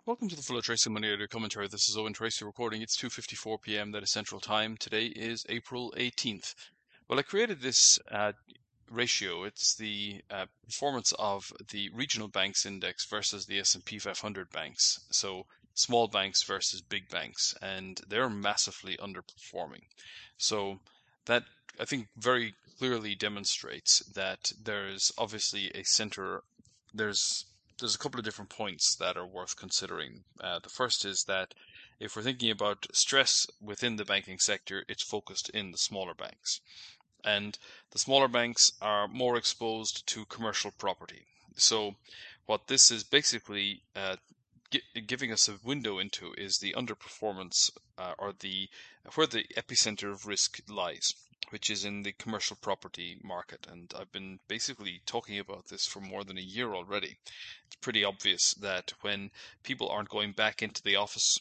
Welcome to the Full of Tracy Money Audio Commentary. This is Owen Tracy recording. It's 2:54 p.m. That is Central Time. Today is April 18th. Well, I created this ratio. It's the performance of the regional banks index versus the S&P 500 banks. So small banks versus big banks, and they're massively underperforming. So that, I think, very clearly demonstrates that there's obviously there's there's a couple of different points that are worth considering. The first is that if we're thinking about stress within the banking sector, it's focused in the smaller banks. And the smaller banks are more exposed to commercial property. So, what this is basically giving us a window into is the underperformance or the where the epicenter of risk lies, which is in the commercial property market. And I've been basically talking about this for more than a year already. It's pretty obvious that when people aren't going back into the office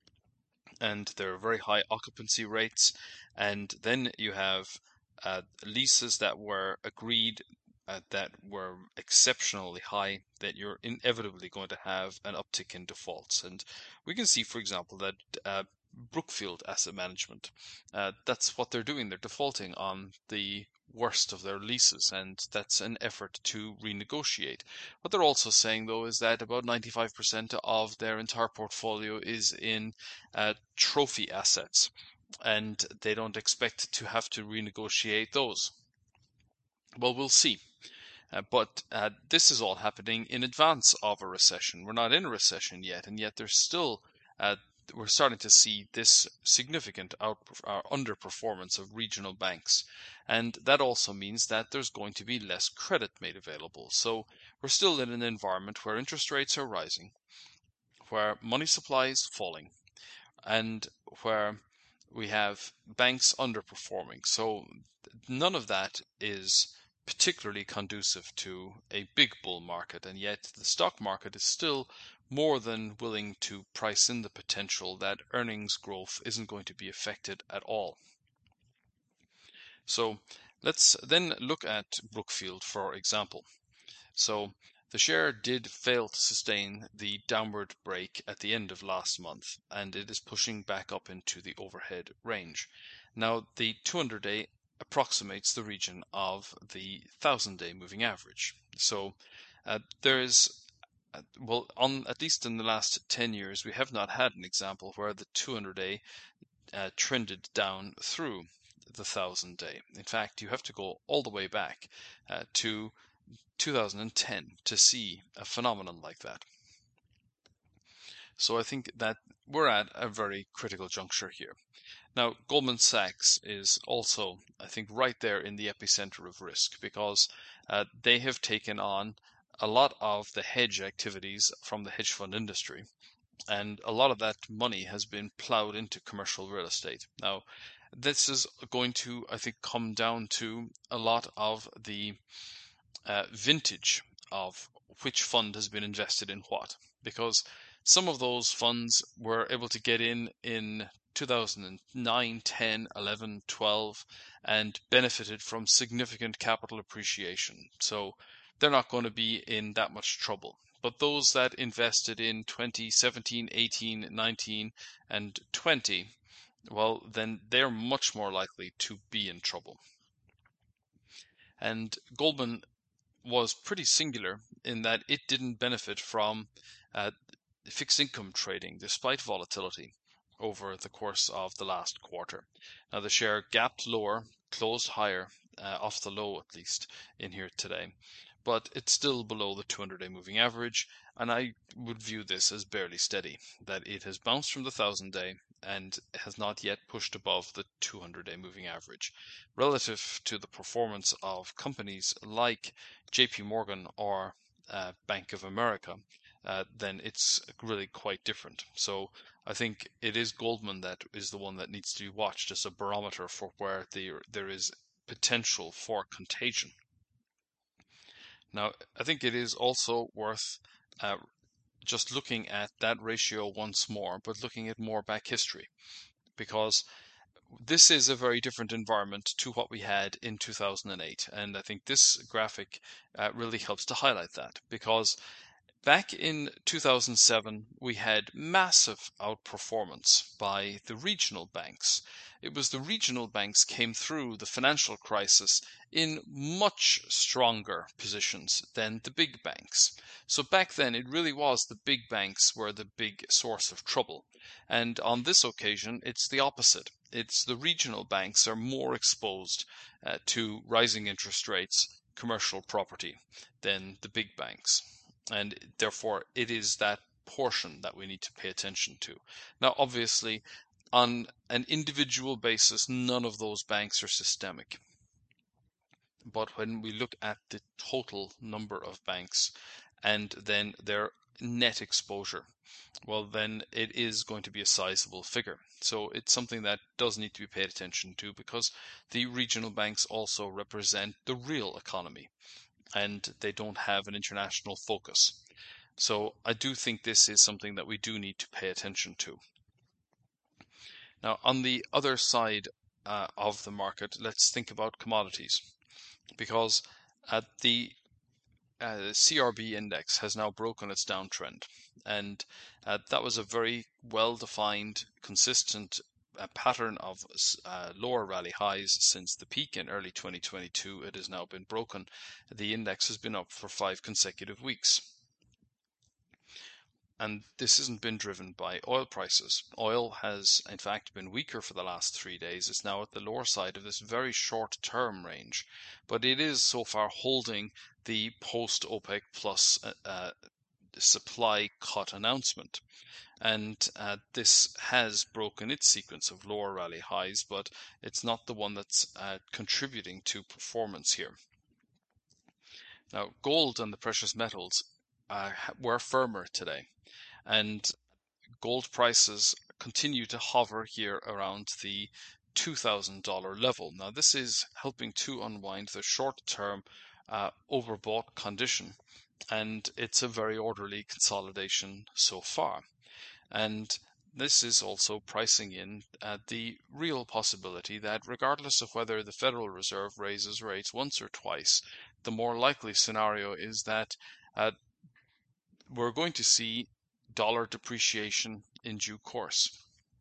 and there are very high occupancy rates, and then you have leases that were agreed that were exceptionally high, that you're inevitably going to have an uptick in defaults. And we can see, for example, that Brookfield Asset Management, that's what they're doing. They're defaulting on the worst of their leases, and that's an effort to renegotiate. What they're also saying, though, is that about 95% of their entire portfolio is in trophy assets, and they don't expect to have to renegotiate those. Well, we'll see. But this is all happening in advance of a recession. We're not in a recession yet, and yet there's still we're starting to see this significant underperformance of regional banks. And that also means that there's going to be less credit made available. So we're still in an environment where interest rates are rising, where money supply is falling, and where we have banks underperforming. So none of that is particularly conducive to a big bull market, and yet the stock market is still more than willing to price in the potential that earnings growth isn't going to be affected at all. So let's then look at Brookfield, for example. So the share did fail to sustain the downward break at the end of last month, and it is pushing back up into the overhead range. Now, the 200-day approximates the region of the 1,000-day moving average. So there is, well, on at least in the last 10 years, we have not had an example where the 200-day trended down through the 1,000-day. In fact, you have to go all the way back to 2010 to see a phenomenon like that. So I think that we're at a very critical juncture here. Now, Goldman Sachs is also, I think, right there in the epicenter of risk because they have taken on a lot of the hedge activities from the hedge fund industry, and a lot of that money has been plowed into commercial real estate. Now, this is going to, I think, come down to a lot of the vintage of which fund has been invested in what, because some of those funds were able to get in 2009, 10, 11, 12, and benefited from significant capital appreciation. So they're not going to be in that much trouble. But those that invested in 2017, 18, 19, and 20, well, then they're much more likely to be in trouble. And Goldman was pretty singular in that it didn't benefit from fixed income trading despite volatility over the course of the last quarter. Now the share gapped lower, closed higher, off the low at least in here today, but it's still below the 200-day moving average, and I would view this as barely steady, that it has bounced from the 1,000-day and has not yet pushed above the 200-day moving average. Relative to the performance of companies like JP Morgan or Bank of America, then it's really quite different. So I think it is Goldman that is the one that needs to be watched as a barometer for where there is potential for contagion. Now, I think it is also worth just looking at that ratio once more, but looking at more back history, because this is a very different environment to what we had in 2008. And I think this graphic really helps to highlight that, because Back in 2007, we had massive outperformance by the regional banks. It was the regional banks came through the financial crisis in much stronger positions than the big banks. So back then, it really was the big banks were the big source of trouble. And on this occasion, it's the opposite. It's the regional banks are more exposed to rising interest rates, commercial property, than the big banks. And therefore, it is that portion that we need to pay attention to. Now, obviously, on an individual basis, none of those banks are systemic. But when we look at the total number of banks and then their net exposure, well, then it is going to be a sizable figure. So it's something that does need to be paid attention to, because the regional banks also represent the real economy and they don't have an international focus. So I do think this is something that we do need to pay attention to. Now, on the other side of the market, let's think about commodities, because the CRB index has now broken its downtrend, and that was a very well-defined, consistent pattern of lower rally highs since the peak in early 2022. It has now been broken. The index has been up for 5 consecutive weeks. And this hasn't been driven by oil prices. Oil has, in fact, been weaker for the last 3 days. It's now at the lower side of this very short-term range, but it is so far holding the post-OPEC plus supply cut announcement. And this has broken its sequence of lower rally highs, but it's not the one that's contributing to performance here. Now, gold and the precious metals were firmer today, and gold prices continue to hover here around the $2,000 level. Now, this is helping to unwind the short-term overbought condition, and it's a very orderly consolidation so far. And this is also pricing in the real possibility that regardless of whether the Federal Reserve raises rates once or twice, the more likely scenario is that we're going to see dollar depreciation in due course.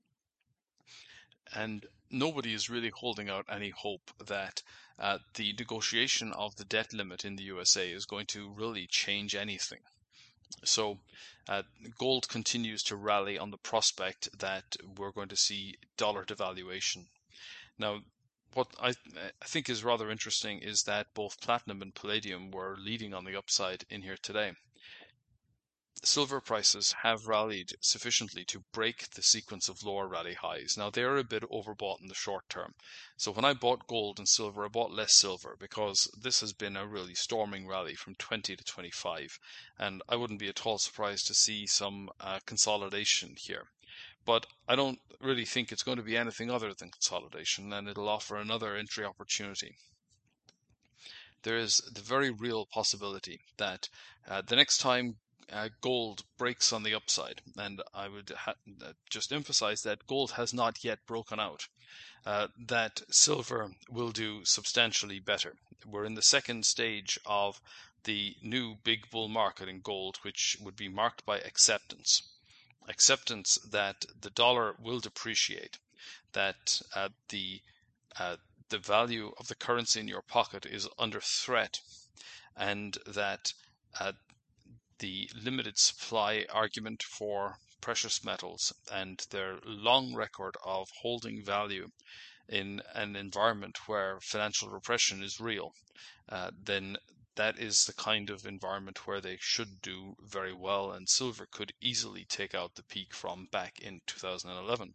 And nobody is really holding out any hope that the negotiation of the debt limit in the USA is going to really change anything. So gold continues to rally on the prospect that we're going to see dollar devaluation. Now, what I think is rather interesting is that both platinum and palladium were leading on the upside in here today. Silver prices have rallied sufficiently to break the sequence of lower rally highs. Now, they are a bit overbought in the short term. So when I bought gold and silver, I bought less silver because this has been a really storming rally from 20 to 25. And I wouldn't be at all surprised to see some consolidation here. But I don't really think it's going to be anything other than consolidation, and it'll offer another entry opportunity. There is the very real possibility that the next time gold breaks on the upside, and I would just emphasize that gold has not yet broken out, that silver will do substantially better. We're in the second stage of the new big bull market in gold, which would be marked by acceptance that the dollar will depreciate, that the value of the currency in your pocket is under threat, and that the limited supply argument for precious metals and their long record of holding value in an environment where financial repression is real, then that is the kind of environment where they should do very well, and silver could easily take out the peak from back in 2011.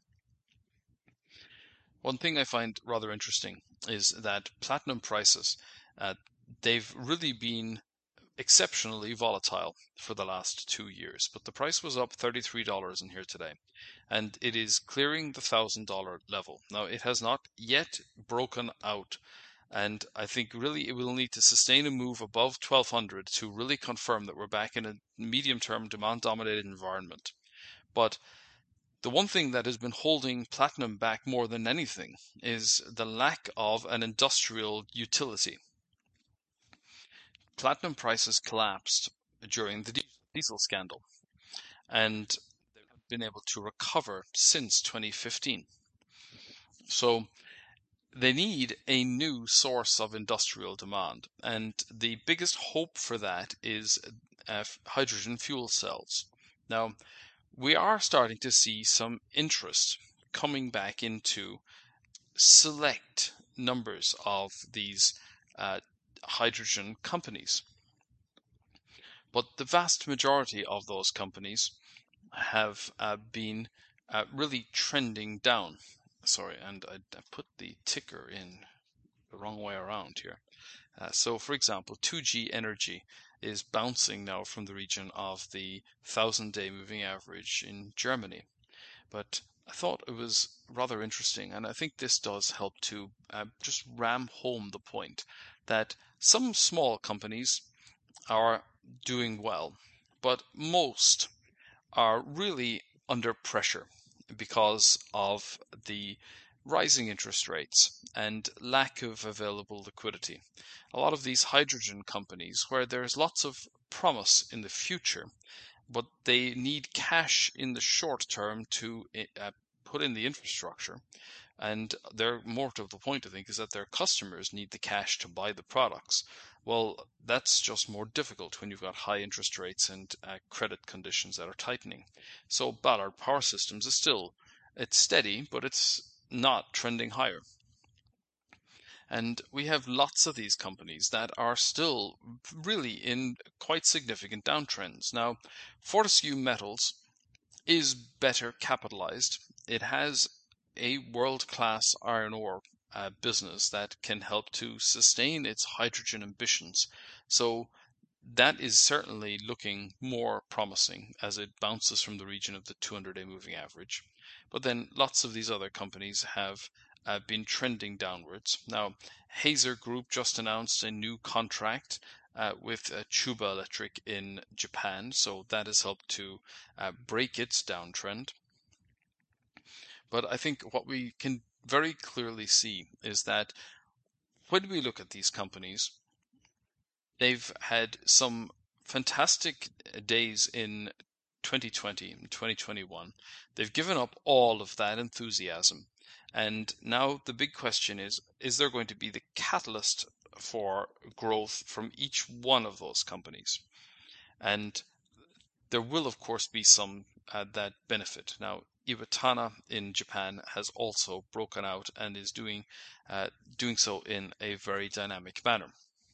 One thing I find rather interesting is that platinum prices, they've really been exceptionally volatile for the last 2 years, but the price was up $33 in here today, and it is clearing the $1,000 level. Now, it has not yet broken out, and I think really it will need to sustain a move above 1200 to really confirm that we're back in a medium-term demand-dominated environment. But the one thing that has been holding platinum back more than anything is the lack of an industrial utility. Platinum prices collapsed during the diesel diesel scandal, and they've been able to recover since 2015. So they need a new source of industrial demand, and the biggest hope for that is hydrogen fuel cells. Now, we are starting to see some interest coming back into select numbers of these hydrogen companies. But the vast majority of those companies have been really trending down. Sorry, and I put the ticker in the wrong way around here. So, for example, 2G Energy is bouncing now from the region of the 1,000-day moving average in Germany. But I thought it was rather interesting, and I think this does help to just ram home the point that some small companies are doing well, but most are really under pressure because of the rising interest rates and lack of available liquidity. A lot of these hydrogen companies, where there's lots of promise in the future, but they need cash in the short term to put in the infrastructure. And they're more to the point, I think, is that their customers need the cash to buy the products. Well, that's just more difficult when you've got high interest rates and credit conditions that are tightening. So Ballard Power Systems is still, it's steady, but it's not trending higher. And we have lots of these companies that are still really in quite significant downtrends. Now, Fortescue Metals is better capitalized. It has a world-class iron ore business that can help to sustain its hydrogen ambitions. So that is certainly looking more promising as it bounces from the region of the 200-day moving average. But then lots of these other companies have been trending downwards. Now, Hazer Group just announced a new contract with Chuba Electric in Japan, so that has helped to break its downtrend. But I think what we can very clearly see is that when we look at these companies, they've had some fantastic days in 2020 and 2021. They've given up all of that enthusiasm. And now the big question is there going to be the catalyst for growth from each one of those companies? And there will, of course, be some that benefit. Now, Iwatana in Japan has also broken out and is doing so in a very dynamic manner.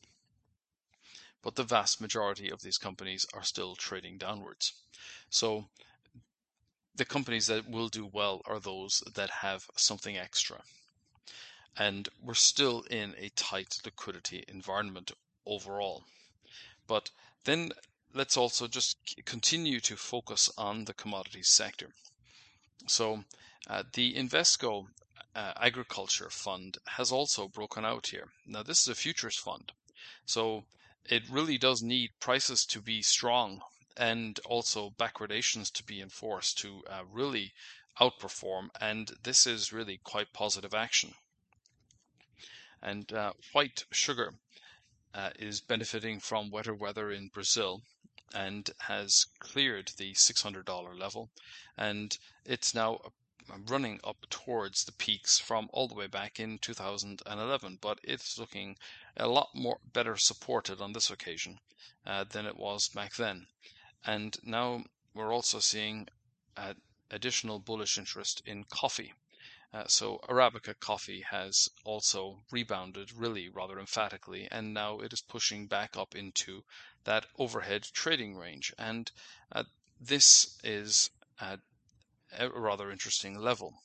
But the vast majority of these companies are still trading downwards. So the companies that will do well are those that have something extra. And we're still in a tight liquidity environment overall. But then let's also just continue to focus on the commodities sector. So the Invesco Agriculture Fund has also broken out here. Now this is a futures fund. So it really does need prices to be strong and also backwardations to be enforced to really outperform, and this is really quite positive action. And white sugar is benefiting from wetter weather in Brazil and has cleared the $600 level, and it's now running up towards the peaks from all the way back in 2011, but it's looking a lot more better supported on this occasion than it was back then. And now we're also seeing additional bullish interest in coffee. So Arabica coffee has also rebounded really rather emphatically, and now it is pushing back up into that overhead trading range. And this is a rather interesting level.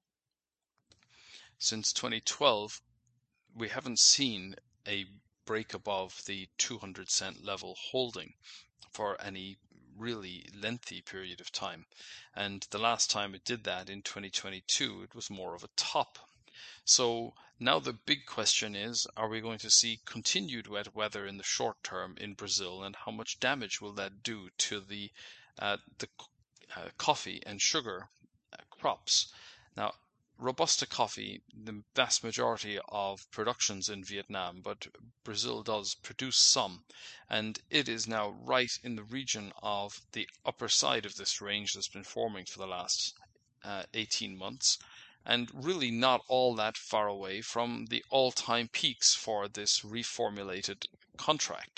Since 2012, we haven't seen a break above the 200-cent level holding for any really lengthy period of time. And the last time it did that in 2022, it was more of a top. So now the big question is, are we going to see continued wet weather in the short term in Brazil, and how much damage will that do to the coffee and sugar crops? Now, Robusta coffee, the vast majority of production's in Vietnam, but Brazil does produce some, and it is now right in the region of the upper side of this range that's been forming for the last 18 months, and really not all that far away from the all-time peaks for this reformulated contract.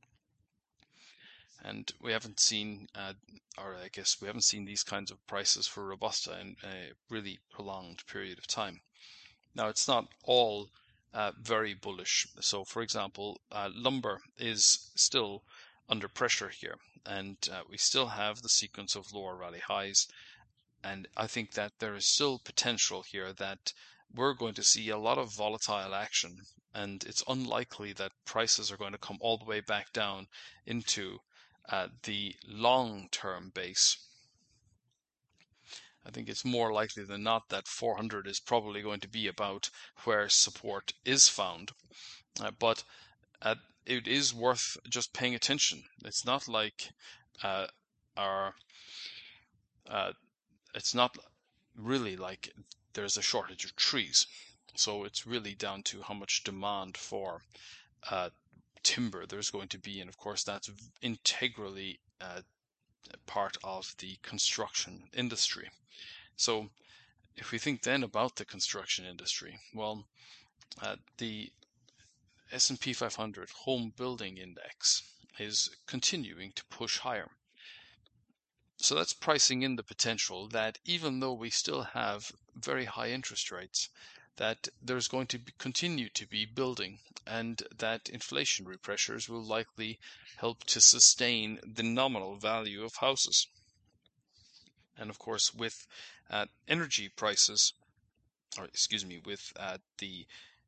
And we haven't seen, or I guess we haven't seen these kinds of prices for Robusta in a really prolonged period of time. Now, it's not all very bullish. So, for example, lumber is still under pressure here, and we still have the sequence of lower rally highs. And I think that there is still potential here that we're going to see a lot of volatile action, and it's unlikely that prices are going to come all the way back down into the long-term base. I think it's more likely than not that 400 is probably going to be about where support is found. But it is worth just paying attention. It's not like it's not really like there's a shortage of trees. So it's really down to how much demand for timber there's going to be, and of course that's integrally part of the construction industry. So if we think then about the construction industry, well, the S&P 500 Home Building Index is continuing to push higher. So that's pricing in the potential that even though we still have very high interest rates, that there's going to continue to be building, and that inflationary pressures will likely help to sustain the nominal value of houses. And of course, with energy prices, with the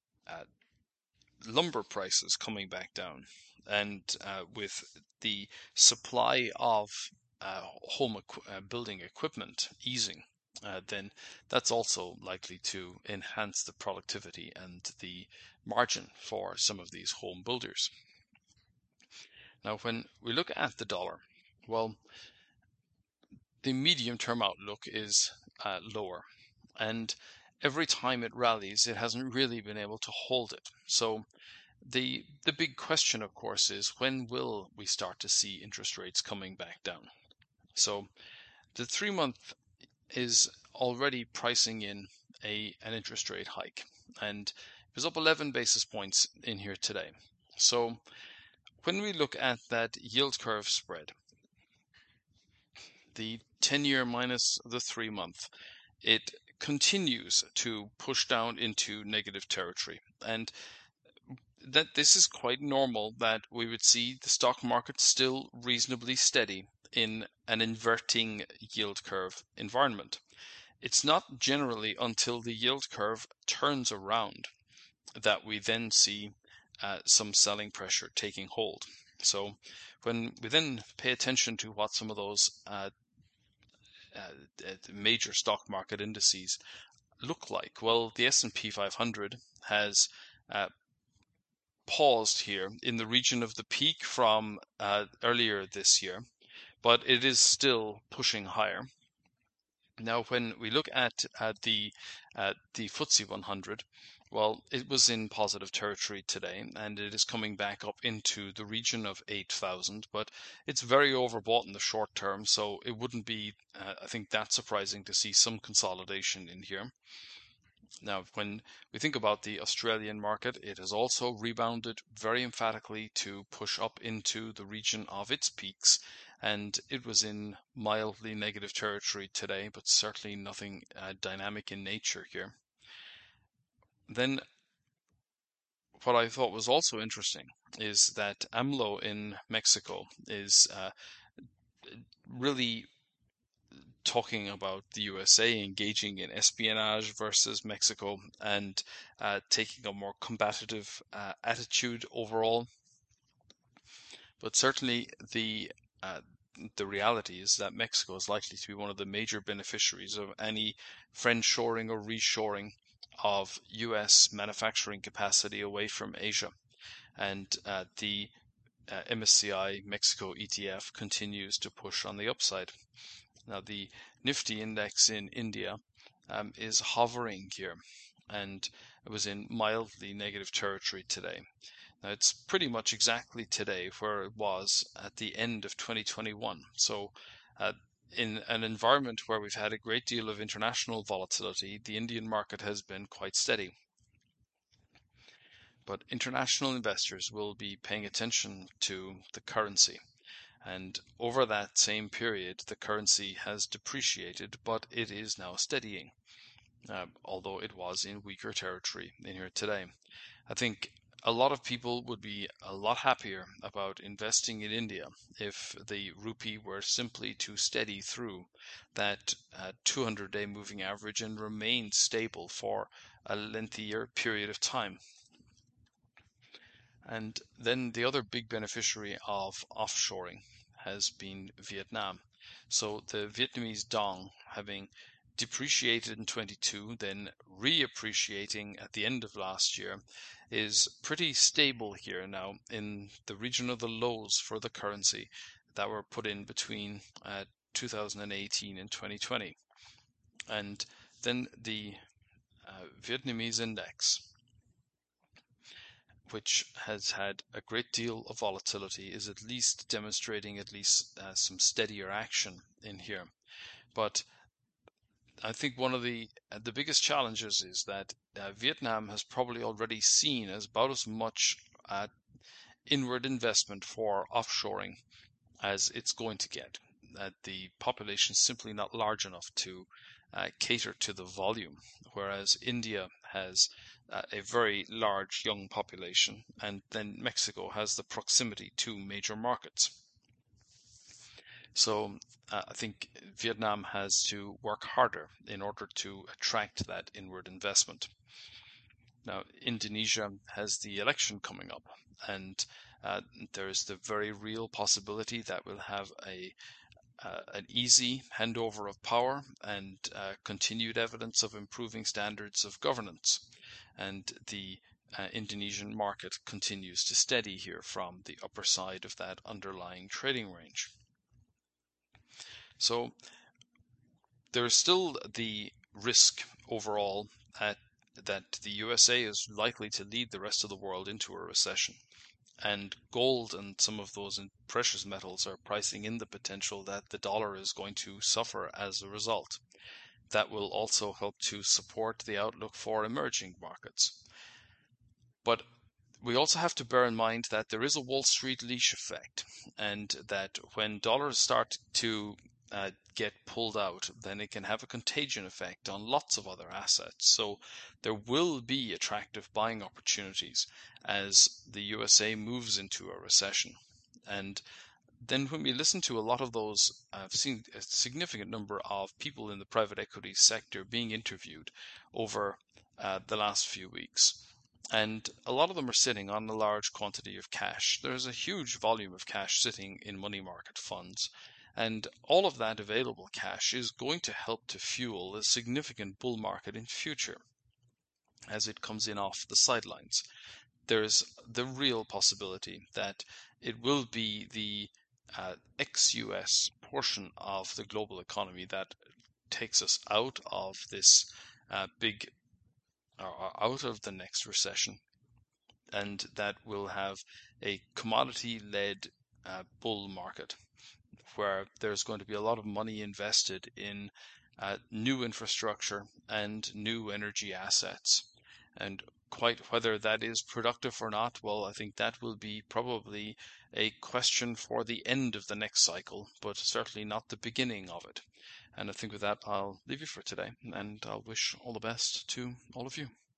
lumber prices coming back down, and with the supply of home building equipment easing, then that's also likely to enhance the productivity and the margin for some of these home builders. Now, when we look at the dollar, well, the medium-term outlook is lower, and every time it rallies, it hasn't really been able to hold it. So the big question, of course, is when will we start to see interest rates coming back down? So the 3-month is already pricing in an interest rate hike, and it was up 11 basis points in here today. So when we look at that yield curve spread, the 10-year minus the 3-month, it continues to push down into negative territory, and that this is quite normal that we would see the stock market still reasonably steady in an inverting yield curve environment. It's not generally until the yield curve turns around that we then see some selling pressure taking hold. So when we then pay attention to what some of those major stock market indices look like, well, the S&P 500 has paused here in the region of the peak from earlier this year, but it is still pushing higher. Now, when we look at the FTSE 100, well, it was in positive territory today, and it is coming back up into the region of 8,000, but it's very overbought in the short term, so it wouldn't be, I think, that surprising to see some consolidation in here. Now, when we think about the Australian market, it has also rebounded very emphatically to push up into the region of its peaks, and it was in mildly negative territory today, but certainly nothing dynamic in nature here. Then what I thought was also interesting is that AMLO in Mexico is really talking about the USA engaging in espionage versus Mexico and taking a more combative attitude overall. But certainly the reality is that Mexico is likely to be one of the major beneficiaries of any friendshoring or reshoring of US manufacturing capacity away from Asia. And the MSCI Mexico ETF continues to push on the upside. Now, the Nifty index in India is hovering here, and it was in mildly negative territory today. Now, it's pretty much exactly today where it was at the end of 2021. So, in an environment where we've had a great deal of international volatility, the Indian market has been quite steady. But international investors will be paying attention to the currency. And over that same period, the currency has depreciated, but it is now steadying, although it was in weaker territory in here today. I think a lot of people would be a lot happier about investing in India if the rupee were simply to steady through that 200-day moving average and remain stable for a lengthier period of time. And then the other big beneficiary of offshoring has been Vietnam. So the Vietnamese dong, having depreciated in 22, then reappreciating at the end of last year, is pretty stable here now in the region of the lows for the currency that were put in between 2018 and 2020. And then the Vietnamese index, which has had a great deal of volatility, is at least demonstrating at least some steadier action in here. But I think one of the biggest challenges is that Vietnam has probably already seen about as much inward investment for offshoring as it's going to get. That the population is simply not large enough to cater to the volume, whereas India has a very large young population, and then Mexico has the proximity to major markets. So I think Vietnam has to work harder in order to attract that inward investment. Now, Indonesia has the election coming up, and there's the very real possibility that we'll have an easy handover of power and continued evidence of improving standards of governance. And the Indonesian market continues to steady here from the upper side of that underlying trading range. So there is still the risk overall that the USA is likely to lead the rest of the world into a recession. And gold and some of those precious metals are pricing in the potential that the dollar is going to suffer as a result. That will also help to support the outlook for emerging markets. But we also have to bear in mind that there is a Wall Street leash effect, and that when dollars start to get pulled out, then it can have a contagion effect on lots of other assets. So there will be attractive buying opportunities as the USA moves into a recession. And then when we listen to a lot of those, I've seen a significant number of people in the private equity sector being interviewed over the last few weeks. And a lot of them are sitting on a large quantity of cash. There's a huge volume of cash sitting in money market funds. And all of that available cash is going to help to fuel a significant bull market in future as it comes in off the sidelines. There's the real possibility that it will be the ex-US portion of the global economy that takes us out of this out of the next recession, and that will have a commodity-led bull market where there's going to be a lot of money invested in new infrastructure and new energy assets. And quite whether that is productive or not, well, I think that will be probably a question for the end of the next cycle, but certainly not the beginning of it. And I think with that, I'll leave you for today, and I'll wish all the best to all of you.